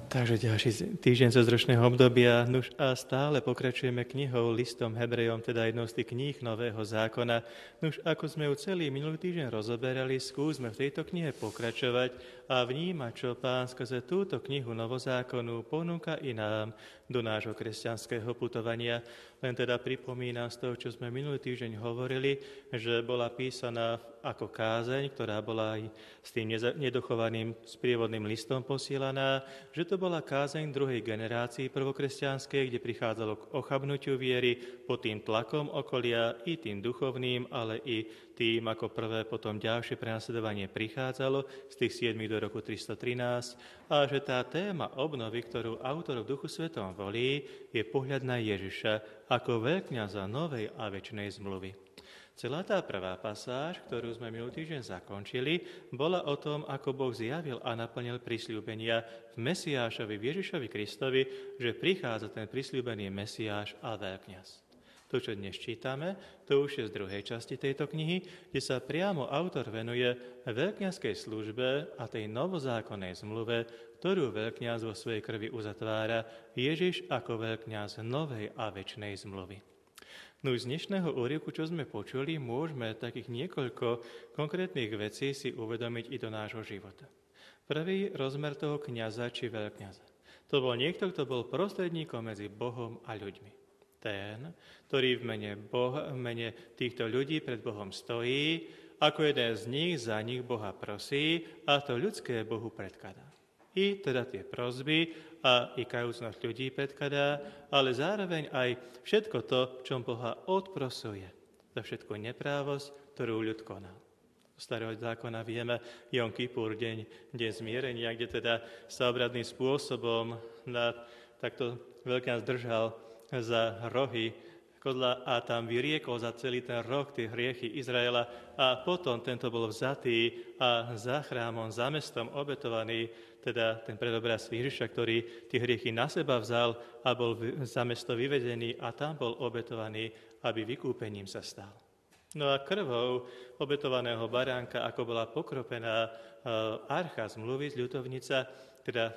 Takže ďalší týždeň zo zročného obdobia, nuž a stále pokračujeme knihou, listom Hebrejom, teda jednou z tých kníh Nového zákona. Nuž ako sme ju celý minulý týždeň rozoberali, skúsme v tejto knihe pokračovať a vnímať, čo Pán skrze túto knihu Novozákonu ponúka i nám do nášho kresťanského putovania. Len teda pripomínam z toho, čo sme minulý týždeň hovorili, že bola písaná ako kázeň, ktorá bola aj s tým nedochovaným sprievodným listom posielaná, že to bola kázeň druhej generácii prvokresťanskej, kde prichádzalo k ochabnutiu viery pod tým tlakom okolia i tým duchovným, ale i tým, ako prvé potom ďalšie prenasledovanie prichádzalo z tých 7 do roku 313 a že tá téma obnovy, ktorú autor v Duchu Svetom volí, je pohľad na Ježiša ako veľkňaza novej a večnej zmluvy. Celá tá prvá pasáž, ktorú sme minulý týždeň zakončili, bola o tom, ako Boh zjavil a naplnil prisľúbenia v Mesiášovi, v Ježišovi Kristovi, že prichádza ten prisľúbený Mesiáš a veľkňaz. To, čo dnes čítame, to už je z druhej časti tejto knihy, kde sa priamo autor venuje veľkňazskej službe a tej novozákonnej zmluve, ktorú veľkňaz vo svojej krvi uzatvára Ježiš ako veľkňaz novej a večnej zmluvy. No z dnešného úryvku, čo sme počuli, môžeme takých niekoľko konkrétnych vecí si uvedomiť i do nášho života. Prvý rozmer toho kňaza či veľkňaza. To bol niekto, kto bol prostredníkom medzi Bohom a ľuďmi. Ten, ktorý v mene týchto ľudí pred Bohom stojí, ako jeden z nich za nich Boha prosí a to ľudské Bohu predkladá. I teda tie prosby a i kajúcnosť ľudí predkladá, ale zároveň aj všetko to, čo Boha odprosuje. Za všetku neprávosť, ktorú ľud konal. Z starého zákona vieme Jom Kipur, deň zmierenia, kde teda sa obradným spôsobom takto veľkňaz držal za rohy kodla a tam vyriekol za celý ten roh tie hriechy Izraela a potom tento bol vzatý a za chrámom, za mestom obetovaný, teda ten predobraz Ježiša, ktorý tie hriechy na seba vzal a bol za mesto vyvedený a tam bol obetovaný, aby vykúpením sa stal. No a krvou obetovaného baránka, ako bola pokropená archa zmluvy z ľutovnica, teda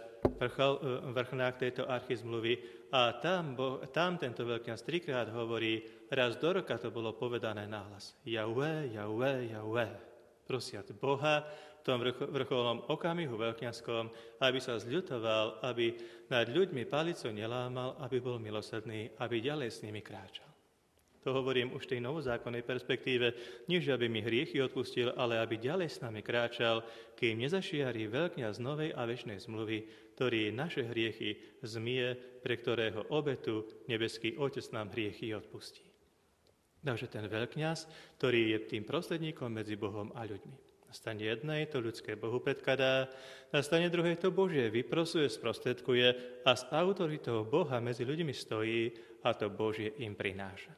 vrchnák tejto archy zmluvy, a tam tento veľkňaz trikrát hovorí, raz do roka to bolo povedané nahlas. Jahve, Jahve, Jahve. Prosiať Boha v tom vrcholnom okamihu veľkňazskom, aby sa zľutoval, aby nad ľuďmi palicu nelámal, aby bol milosrdný, aby ďalej s nimi kráčal. To hovorím už v tej novozákonnej perspektíve, nie že aby mi hriechy odpustil, ale aby ďalej s nami kráčal, kým nezašiarí veľkňaz novej a večnej zmluvy, ktorý naše hriechy zmije, pre ktorého obetu nebeský Otec nám hriechy odpustí. Takže ten veľkňaz, ktorý je tým prostredníkom medzi Bohom a ľuďmi. Na strane jednej to ľudské Bohu predkladá, na strane druhej to Božie vyprosuje, sprostredkuje a s autoritou Boha medzi ľuďmi stojí a to Božie im prináša.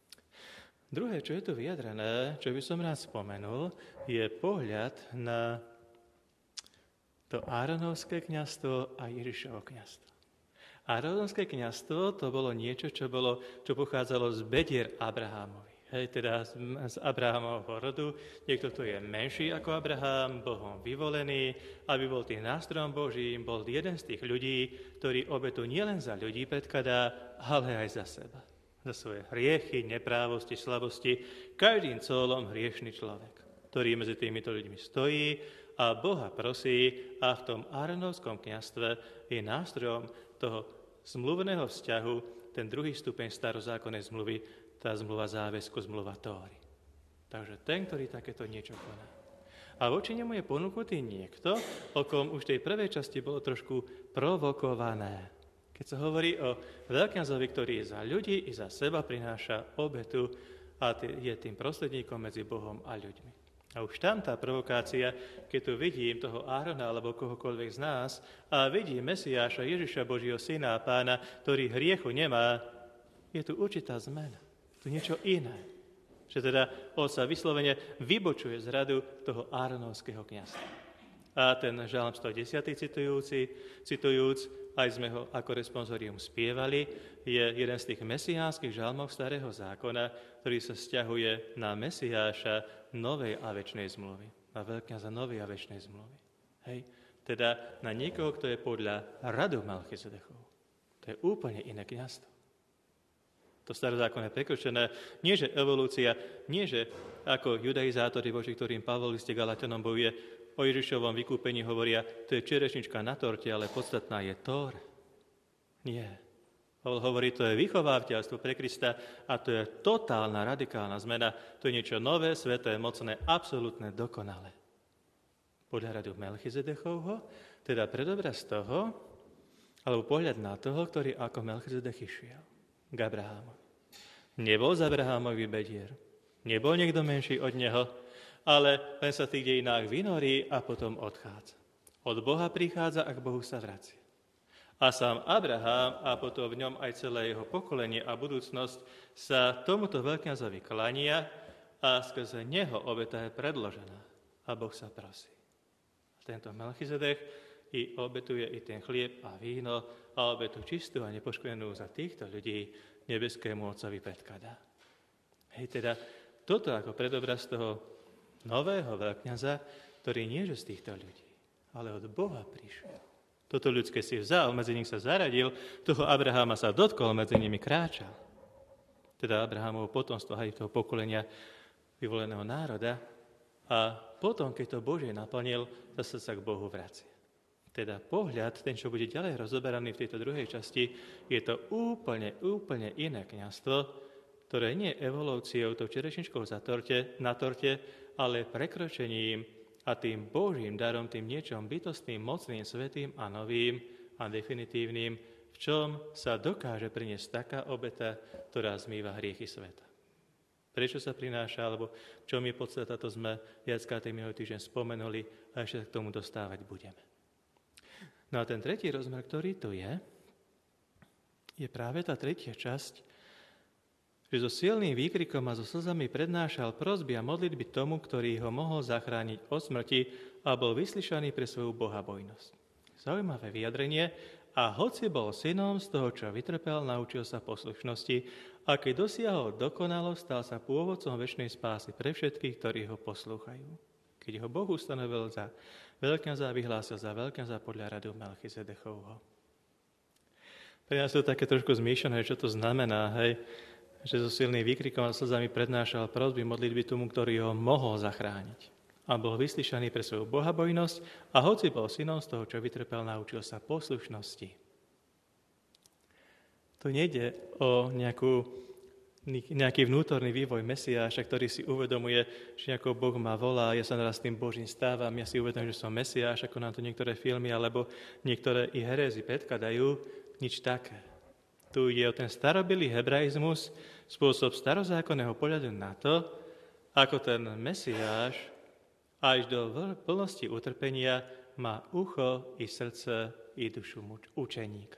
Druhé, čo je tu vyjadrené, čo by som rád spomenul, je pohľad na to Áronovské kňazstvo a Ježišovo kňazstvo. Áronovské kňazstvo to bolo niečo, čo pochádzalo z bedier Abrahámovi. Teda z Abrahámovho rodu. Niekto, kto je menší ako Abrahám, Bohom vyvolený, aby bol tým nástrojom Božím, bol jeden z tých ľudí, ktorý obetu nielen za ľudí predkladá, ale aj za seba. Za svoje hriechy, neprávosti, slabosti, každým colom hriešný človek, ktorý medzi týmito ľuďmi stojí a Boha prosí a v tom Áronovskom kňazstve je nástrojom toho zmluvného vzťahu, ten druhý stupeň starozákonnej zmluvy, tá zmluva záväzku, zmluva Tóry. Takže ten, ktorý takéto niečo koná. A voči nemu je ponúknutý niekto, o kom už v tej prvej časti bolo trošku provokované. Keď sa hovorí o veľkňazovi, ktorý za ľudí i za seba prináša obetu a je tým prostredníkom medzi Bohom a ľuďmi. A už tam tá provokácia, keď tu vidím toho Árona alebo kohokoľvek z nás a vidím Mesiáša, Ježiša Božieho Syna a Pána, ktorý hriechu nemá, je tu určitá zmena. Tu niečo iné. Že teda on sa vyslovene vybočuje z radu toho Áronovského kňazstva. A ten žalm 110. citujúc, aj sme ho ako responsorium spievali, je jeden z tých mesiánskych žalmov starého zákona, ktorý sa vzťahuje na Mesiáša novej a večnej zmluvy. Na veľkňaza novej a večnej zmluvy. Hej. Teda na niekoho, kto je podľa radu Melchizedechov. To je úplne iné kňazstvo. To starozákonné prekročené, nie že evolúcia, nie že ako judaizátori, voči ktorým Pavol v liste Galatianom bojuje, o Ježišovom vykúpení hovoria, to je čerešnička na torte, ale podstatná je Tóra. Nie. Pavol hovorí, to je vychovávateľstvo pre Krista a to je totálna, radikálna zmena. To je niečo nové, sveté, mocné, absolútne, dokonalé. Podľa radu Melchizedechovho, teda predobraz toho, alebo pohľad na toho, ktorý ako Melchizedech išiel k Abrahámu. Nebol z Abrahámový bedier, nebol niekto menší od neho, ale len sa v tých dejinách vynorí a potom odchádza. Od Boha prichádza a k Bohu sa vracia. A sám Abraham a potom v ňom aj celé jeho pokolenie a budúcnosť sa tomuto veľkňazovi klania a skrze neho obeta je predložená a Boh sa prosí. A tento Melchizedech i obetuje i ten chlieb a víno a obetu čistú a nepoškvrnenú za týchto ľudí nebeskému Otcovi predkladá. Hej, teda toto ako predobraz toho nového veľkňaza, ktorý nie je z týchto ľudí, ale od Boha prišiel. Toto ľudské si vzal, medzi nich sa zaradil, toho Abraháma sa dotkol, medzi nimi kráčal. Teda Abrahámovo potomstvo, aj toho pokolenia vyvoleného národa. A potom, keď to Božie naplnil, zase sa k Bohu vracia. Teda pohľad, ten, čo bude ďalej rozoberaný v tejto druhej časti, je to úplne iné kňazstvo, ktoré nie je evolúciou, tou čerešničkou na torte, ale prekročením a tým Božím darom, tým niečom bytostným, mocným, svätým a novým a definitívnym, v čom sa dokáže priniesť taká obeta, ktorá zmýva hriechy sveta. Prečo sa prináša, alebo v čom je podstata, to sme viackrát minulý týždeň spomenuli a ešte sa k tomu dostávať budeme. No a ten tretí rozmer, ktorý tu je práve tá tretia časť, že so silným výkrikom a so slzami prednášal prosby a modlitby tomu, ktorý ho mohol zachrániť od smrti a bol vyslyšaný pre svoju bohabojnosť. Zaujímavé vyjadrenie. A hoci bol synom, z toho, čo vytrpel, naučil sa poslušnosti a keď dosiahol dokonalosť, stal sa pôvodcom večnej spásy pre všetkých, ktorí ho poslúchajú. Keď ho Boh ustanovil za veľkňaza a vyhlásil za veľkňaza podľa radu Melchizedechovho. Pre nás to také trošku zmiešané, čo to znamená, hej? Že so silným výkrikom a slzami prednášal prosby modlitby tomu, ktorý ho mohol zachrániť. A bol vyslyšaný pre svoju bohabojnosť a hoci bol synom, z toho, čo vytrpel, naučil sa poslušnosti. Tu nejde o nejaký vnútorný vývoj Mesiáša, ktorý si uvedomuje, že ako Boh ma volá, ja sa naraz tým Božím stávam, ja si uvedomujem, že som Mesiáš, ako nám to niektoré filmy alebo niektoré i herézy predkladajú, nič také. Tu ide o ten starobilý hebraizmus, spôsob starozákonného pohľadu na to, ako ten Mesiáš až do plnosti utrpenia má ucho i srdce i dušu učeníka.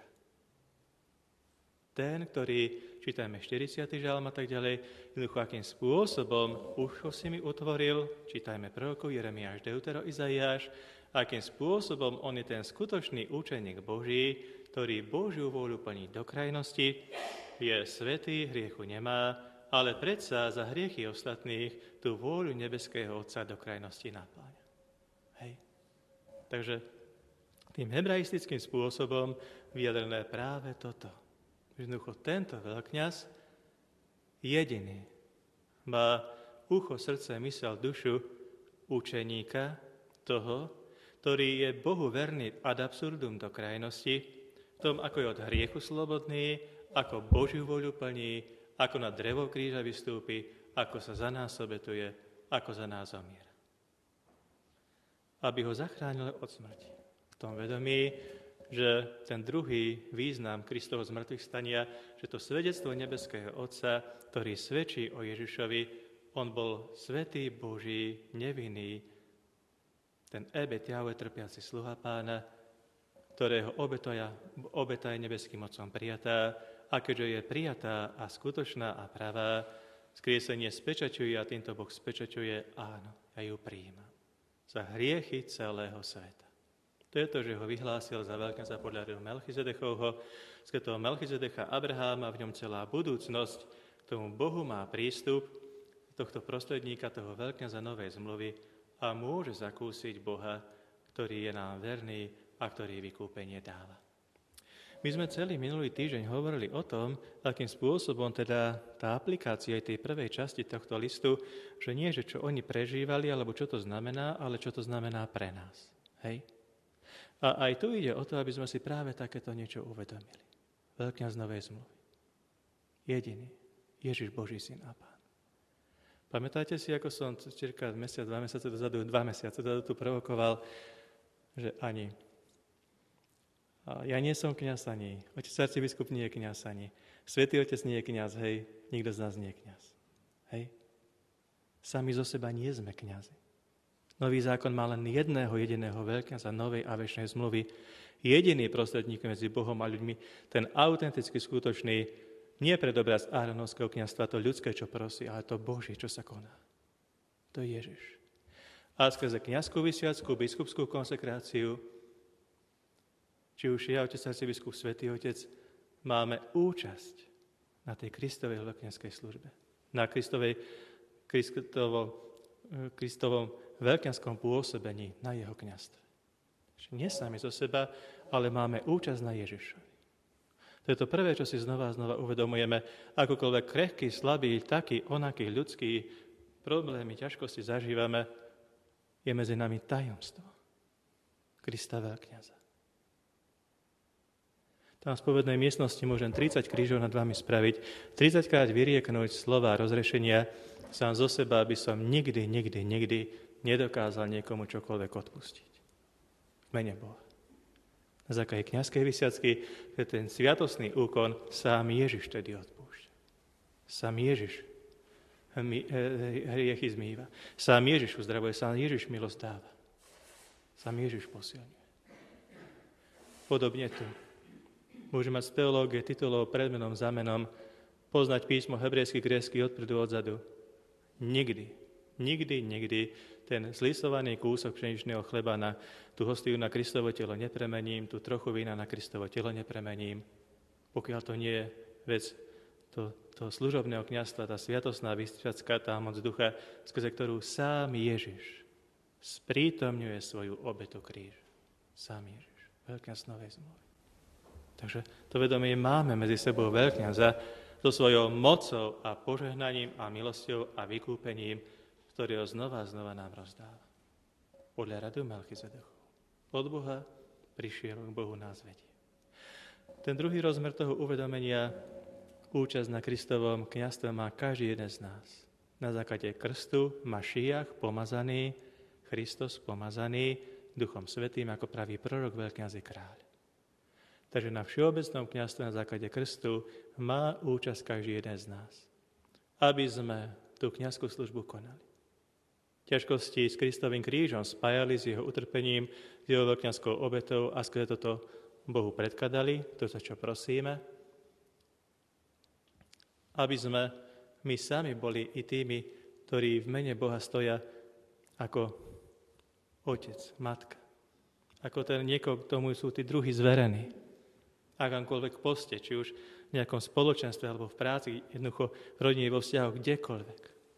Ten, ktorý, čítajme 40. žalm a tak ďalej, jednoducho akým spôsobom ucho si mi utvoril, čítajme prorokov Jeremiáš, Deutero, Izaiáš, akým spôsobom on je ten skutočný učeník Boží, ktorý Božiu vôľu plní do krajnosti, je svätý, hriechu nemá, ale predsa za hriechy ostatných tú vôľu nebeského Otca do krajnosti napláňa. Hej. Takže tým hebraistickým spôsobom vyjadrené práve toto. Jednoducho tento veľkňaz jediný má ucho, srdce, mysel, dušu učeníka toho, ktorý je Bohu verný ad absurdum do krajnosti, v tom, ako je od hriechu slobodný, ako Božiu voľu plní, ako na drevo kríža vystúpi, ako sa za nás obetuje, ako za nás zomiera. Aby ho zachránil od smrti. V tom vedomí, že ten druhý význam Kristovho zmrtvých stania, že to svedectvo nebeského Otca, ktorý svedčí o Ježišovi, on bol svätý Boží, nevinný, ten Ebet Jahve, trpiaci sluha Pána, ktorého obeta je nebeským Otcom prijatá, a keďže je prijatá a skutočná a pravá, skriesenie spečaťuje a týmto Boh spečaťuje, áno, ja ju prijímam. Za hriechy celého sveta. To je to, že ho vyhlásil za veľkňaza podľa radu Melchizedechovho, z toho Melchizedecha Abraháma, v ňom celá budúcnosť, k tomu Bohu má prístup, tohto prostredníka, toho veľkňaza novej zmluvy a môže zakúsiť Boha, ktorý je nám verný a ktorý vykúpenie dáva. My sme celý minulý týždeň hovorili o tom, akým spôsobom teda tá aplikácia aj tej prvej časti tohto listu, že nie, že čo oni prežívali, alebo čo to znamená, ale čo to znamená pre nás. Hej? A aj tu ide o to, aby sme si práve takéto niečo uvedomili. Veľkňaz novej zmluvy. Jediný. Ježiš Boží syn a Pán. Pamätáte si, ako som cirka mesiac, 2 mesiace dozadu tu provokoval, že ani ja nie som kňaz ani, otec arcibiskup nie je kňaz ani, svätý otec nie je kňaz, hej, nikto z nás nie je kňaz. Hej? Sami zo seba nie sme kňazi. Nový zákon má len jedného jediného veľkňaza novej a večnej zmluvy. Jediný prostredník medzi Bohom a ľuďmi, ten autenticky skutočný, nie predobraz áronovského kňazstva, to ľudské, čo prosí, ale to Božie, čo sa koná. To je Ježiš. A skrze kňazskú vysviacku, biskupskú konsekráciu, či už ja, otec arcibiskup, svätý otec, máme účasť na tej Kristovej veľkňazskej službe. Na Kristovom veľkňazskom pôsobení na jeho kňazstve. Nie sami zo seba, ale máme účasť na Ježišovi. To je to prvé, čo si znova uvedomujeme. Akokoľvek krehký, slabý, taký, onaký, ľudský problémy, ťažkosti zažívame, je medzi nami tajomstvo Krista veľkňaza. Tam v spovednej miestnosti môžem 30 krížov nad vami spraviť, 30 krát vyrieknúť slova rozrešenia sám zo seba, aby som nikdy nedokázal niekomu čokoľvek odpustiť. V mene Boha. Na základe kňazskej vysviacky, ten sviatostný úkon, sám Ježiš tedy odpúšťa. Sám Ježiš hriechy zmýva. Sám Ježiš uzdravuje, sám Ježiš milosť dáva. Sám Ježiš posilňuje. Podobne tu. Môžeme mať z teológie titulov pred menom, za menom, poznať písmo hebrejsky, grécky odpredu, odzadu. Nikdy ten zlisovaný kúsok pšeničného chleba na tú hostiu na Kristovo telo nepremením, tú trochu vína na Kristovo telo nepremením, pokiaľ to nie je vec toho služobného kňazstva, tá sviatostná vysviacka, tá moc ducha, skrze ktorú sám Ježiš sprítomňuje svoju obetu kríž. Sám Ježiš, veľkňaz novej zmluvy. Takže to vedomie máme medzi sebou veľkňaza so svojou mocou a požehnaním a milosťou a vykúpením, ktorý ho znova nám rozdáva. Podľa radu Melchizedechu. Od Boha prišiel, k Bohu nás vedie. Ten druhý rozmer toho uvedomenia, účasť na Kristovom kňazstve má každý jeden z nás. Na základe krstu Mašiach pomazaný, Kristus pomazaný Duchom Svätým ako pravý prorok, veľkňaz i kráľ. Takže na všeobecnom kňazstve na základe krstu má účasť každý jeden z nás. Aby sme tú kňazskú službu konali. Ťažkosti s Kristovým krížom spájali s jeho utrpením, s jeho veľkňazskou obetou a skrze toto Bohu predkladali, to, za čo prosíme. Aby sme my sami boli i tými, ktorí v mene Boha stoja ako otec, matka. Ako ten niekoho, tomu sú tí druhí zverení. Akamkoľvek poste, či už v nejakom spoločenstve alebo v práci, jednoducho v rodine, vo vzťahu, kdekoľvek.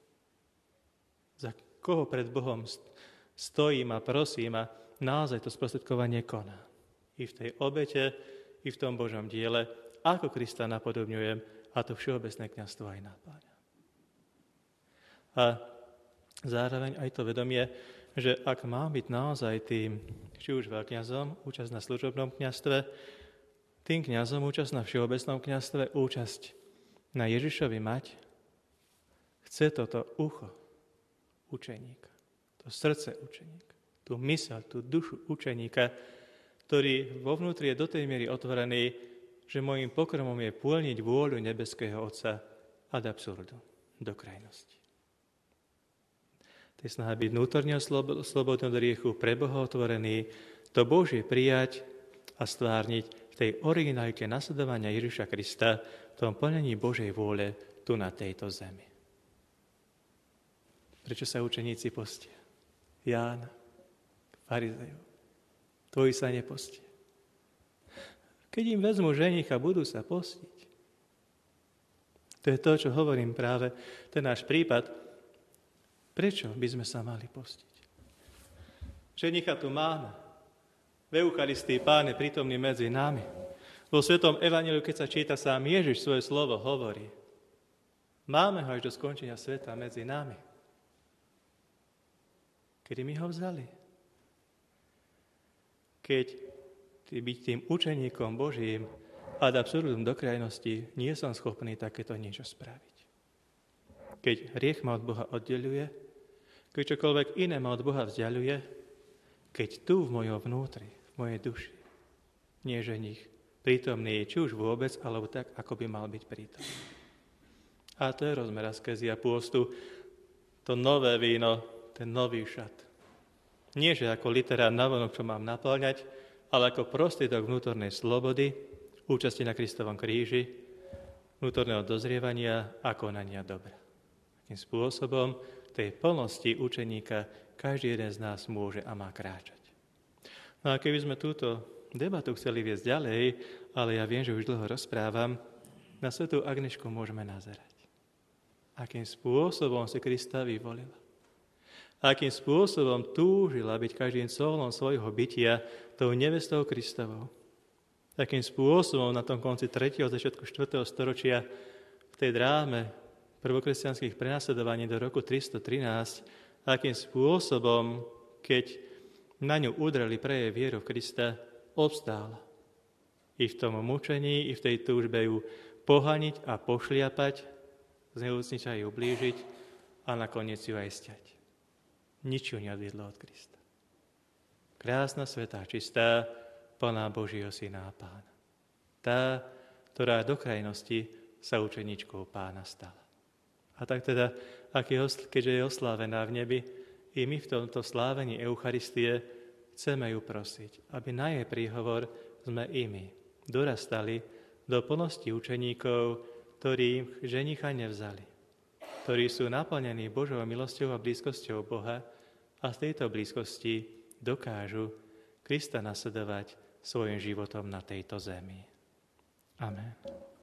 Za koho pred Bohom stojím a prosím a naozaj to sprostredkovanie koná. I v tej obete, i v tom Božom diele, ako Krista napodobňujem, a to všeobecné kňazstvo aj napáňa. A zároveň aj to vedomie, že ak mám byť naozaj tým, či už veľkňazom, účasť na služobnom kňazstve, tým kňazom účasť na všeobecnom kňazstve, účasť na Ježišovi mať, chce toto ucho učeníka, to srdce učeníka, tú myseľ, tú dušu učeníka, ktorý vo vnútri je do tej miery otvorený, že môjim pokrmom je plniť vôľu nebeského Otca ad absurdum, do krajnosti. To je snaha byť vnútorne slobodný od hriechu, pre Boha otvorený, to Božie prijať a stvárniť v tej originalite nasledovania Ježiša Krista, v tom plnení Božej vôle tu na tejto zemi. Prečo sa učeníci postia? Ján, farizejov, tvoji sa nepostia. Keď im vezmu ženicha, budú sa postiť. To je to, čo hovorím práve, ten náš prípad. Prečo by sme sa mali postiť? Ženicha tu máme. Eucharistii Pán je prítomný medzi nami. Vo Svetom Evanjeliu, keď sa číta, sám Ježiš svoje slovo hovorí. Máme ho až do skončenia sveta medzi nami. Kedy mi ho vzali? Keď byť tým učeníkom Božím ad absurdum do krajnosti, nie som schopný takéto niečo spraviť. Keď hriech ma od Boha oddeľuje, keď čokoľvek iné ma od Boha vzdialuje, keď tu v mojom vnútri, v mojej duši, nie ženích prítomný je, či už vôbec, alebo tak, ako by mal byť prítomný. A to je rozmer askézy a pôstu, to nové víno, ten nový šat. Nie, že ako literár navonok, čo mám naplňať, ale ako prostriedok vnútornej slobody, účasti na Kristovom kríži, vnútorného dozrievania a konania dobra. Takým spôsobom tej plnosti učeníka každý jeden z nás môže a má kráčať. No a keby sme túto debatu chceli viesť ďalej, ale ja viem, že už dlho rozprávam, na svätú Agnešku môžeme nazerať. Akým spôsobom si Krista vyvolila. Akým spôsobom túžila byť každým solom svojho bytia tou nevestou Kristovou. Akým spôsobom na tom konci 3. a začiatku 4. storočia v tej dráme prvokresťanských prenasledovaní do roku 313, akým spôsobom, keď na ňu udreli preje vieru v Krista, obstála. I v tom mučení, i v tej túžbe ju pohaniť a pošliapať, zneúcniť a ju ublížiť a nakoniec ju aj sťať. Nič ju neodviedlo od Krista. Krásna, svätá, čistá, plná Božieho Syna a Pána. Tá, ktorá do krajnosti sa učeníčkou Pána stala. A tak teda, keďže je oslávená v nebi, i my v tomto slávení Eucharistie chceme ju prosiť, aby na jej príhovor sme i my dorastali do plnosti učeníkov, ktorí ženicha nevzali, ktorí sú naplnení Božou milosťou a blízkosťou Boha a z tejto blízkosti dokážu Krista nasledovať svojim životom na tejto zemi. Amen.